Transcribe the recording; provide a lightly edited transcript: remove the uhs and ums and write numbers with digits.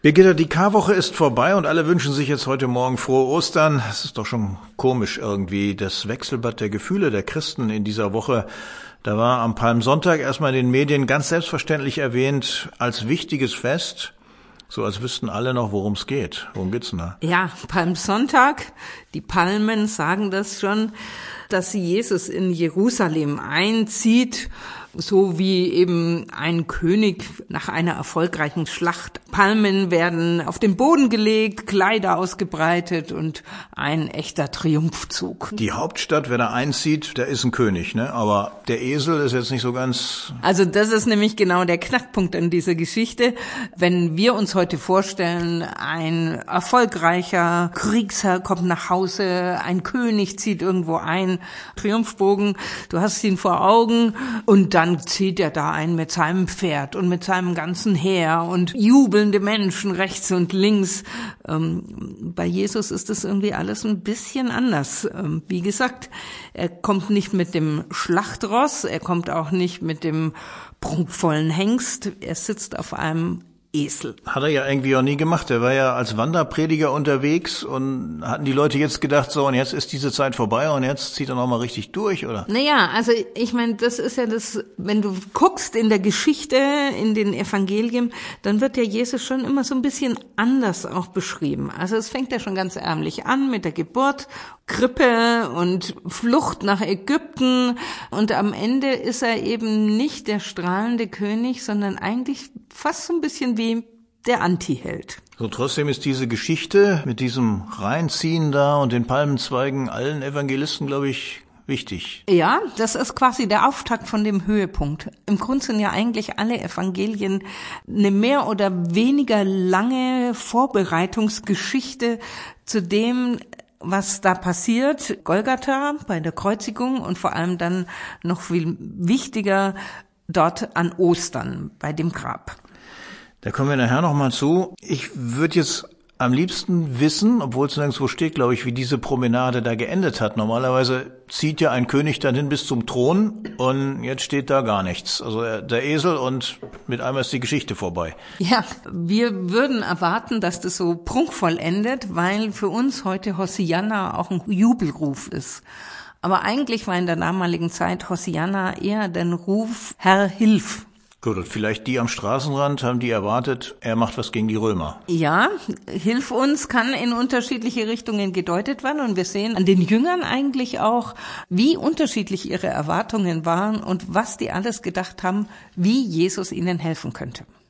Birgitta, die Karwoche ist vorbei und alle wünschen sich jetzt heute Morgen frohe Ostern. Es ist doch schon komisch irgendwie, das Wechselbad der Gefühle der Christen in dieser Woche. Da war am Palmsonntag erstmal in den Medien ganz selbstverständlich erwähnt als wichtiges Fest. So als wüssten alle noch, worum es geht. Worum geht's denn da? Ja, Palmsonntag, die Palmen sagen das schon, dass Jesus in Jerusalem einzieht, so wie eben ein König nach einer erfolgreichen Schlacht. Palmen werden auf den Boden gelegt, Kleider ausgebreitet und ein echter Triumphzug. Die Hauptstadt, wer da einzieht, der ist ein König, ne? Aber der Esel ist jetzt nicht so ganz... Also das ist nämlich genau der Knackpunkt an dieser Geschichte. Wenn wir uns heute vorstellen, ein erfolgreicher Kriegsherr kommt nach Hause, ein König zieht irgendwo ein, Triumphbogen, du hast ihn vor Augen und dann zieht er da ein mit seinem Pferd und mit seinem ganzen Heer und jubelnde Menschen rechts und links. Bei Jesus ist das irgendwie alles ein bisschen anders. Wie gesagt, er kommt nicht mit dem Schlachtross, er kommt auch nicht mit dem prunkvollen Hengst, er sitzt auf einem Esel. Hat er ja irgendwie auch nie gemacht. Er war ja als Wanderprediger unterwegs und hatten die Leute jetzt gedacht, so und jetzt ist diese Zeit vorbei und jetzt zieht er noch mal richtig durch, oder? Naja, also ich meine, das ist ja das, wenn du guckst in der Geschichte, in den Evangelien, dann wird ja Jesus schon immer so ein bisschen anders auch beschrieben. Also es fängt ja schon ganz ärmlich an mit der Geburt, Krippe und Flucht nach Ägypten und am Ende ist er eben nicht der strahlende König, sondern eigentlich fast so ein bisschen wie der Antiheld. So, trotzdem ist diese Geschichte mit diesem Reinziehen da und den Palmenzweigen allen Evangelisten, glaube ich, wichtig. Ja, das ist quasi der Auftakt von dem Höhepunkt. Im Grunde sind ja eigentlich alle Evangelien eine mehr oder weniger lange Vorbereitungsgeschichte zu dem, was da passiert, Golgatha bei der Kreuzigung und vor allem dann noch viel wichtiger dort an Ostern bei dem Grab. Da kommen wir nachher nochmal zu. Ich würde jetzt am liebsten wissen, obwohl es nirgendwo steht, glaube ich, wie diese Promenade da geendet hat. Normalerweise zieht ja ein König dann hin bis zum Thron und jetzt steht da gar nichts. Also der Esel und mit einmal ist die Geschichte vorbei. Ja, wir würden erwarten, dass das so prunkvoll endet, weil für uns heute Hosianna auch ein Jubelruf ist. Aber eigentlich war in der damaligen Zeit Hosianna eher der Ruf, Herr, hilf. Gut, und vielleicht die am Straßenrand haben die erwartet, er macht was gegen die Römer. Ja, hilf uns kann in unterschiedliche Richtungen gedeutet werden und wir sehen an den Jüngern eigentlich auch, wie unterschiedlich ihre Erwartungen waren und was die alles gedacht haben, wie Jesus ihnen helfen könnte.